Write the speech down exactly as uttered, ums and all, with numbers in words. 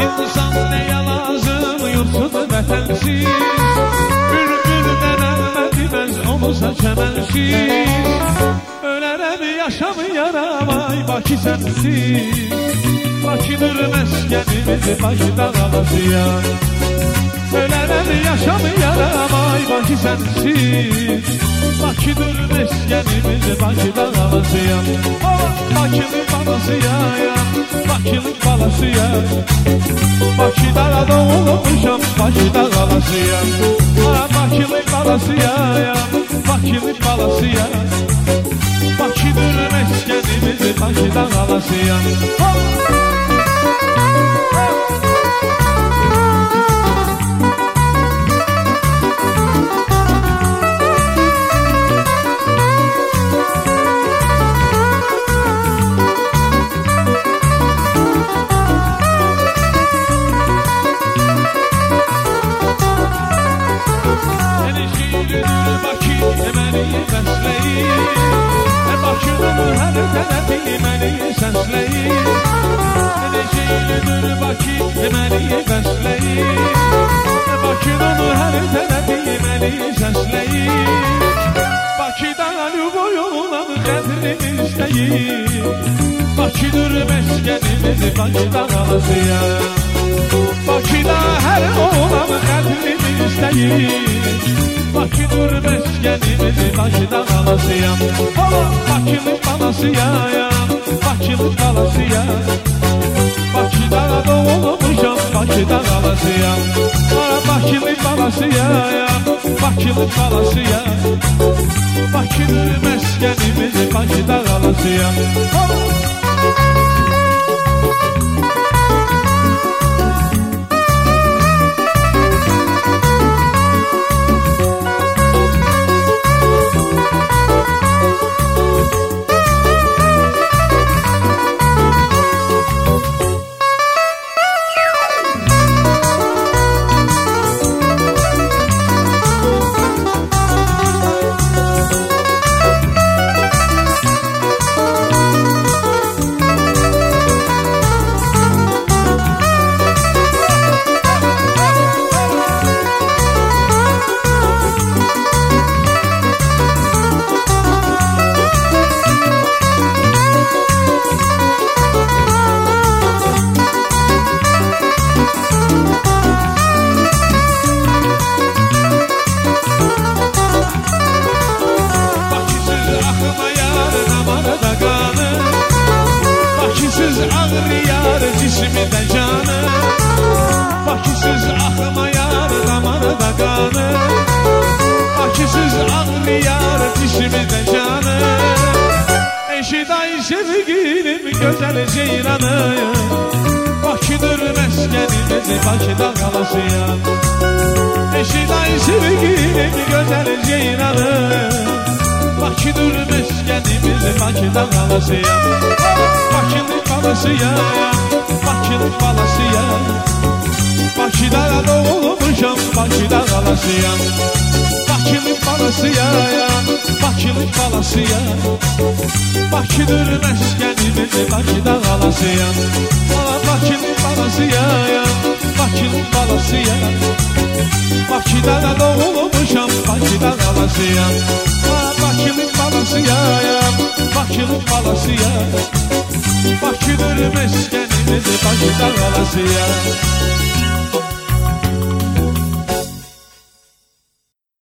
İnsan neye lazım yurtsuz vətənsiz, bülbüldən əlmədməz olursa çəmənsiz. Ölərəm yaşamayarım ay Bakı sənsiz, Bakıdır məskənimiz Bakıda qalacağam. Ölərəm yaşamayarım ay Bakı sənsiz, Bakıdır məskənimiz Bakıda qalacağam. Bakılı balasıyam, Bakılı balasıyam, Bakıda doğulmuşam, Bakıda qalasıyam. Bakılı balasıyam, Bakılı balasıyam, Bakıdır məskənimiz Bakıda qalasıyam. Bakıdır hər tərəfi məni səsləyir, Necəlidir Bakı məni bəsləyir, Bakıdır hər tərəfi məni səsləyir. Bakıda lüboyulan qədrimiz deyir, Bakıdır məskənimiz Bakıda qalacağam. Bakıda hər olan qədrimiz deyir, Bakıdır məskənimiz Bakıda qalacağam. Bakılı balasıyam, Bakılı balasıyam, Bakıda doğulmuşam, Bakıda qalacağam. Bakılı balasıyam, Bakılı balasıyam, Bakıdır məskənimiz Bakıda qalacağam. Bakısız ağrıyar cismində canı, Bakısız axmayar damarda qanı, Bakısız ağrıyar cismində canı. Eşiday sevgilim gözəl ceyranı, Bakıdır məskənimiz Bakıda qalacağam. Eşiday sevgilim gözəl ceyranı, Bakıdır məskənimiz Bakıda qalacağam. Bakılı balasıyam, Bakılı balasıyam, Bakıda doğulmuşam, Bakıda qalasıyam. Bakılı balasıyam, Bakılı balasıyam, Bakıdır məskənimiz Bakıda qalasıyam. Bakılı balasıyam, Bakılı balasıyam, Bakıda doğulmuşam, Bakıda qalasıyam. Bakılı balasıyam, Bakılı balasıyam, Bakıdır məskənimiz Bakıda qalasıyam.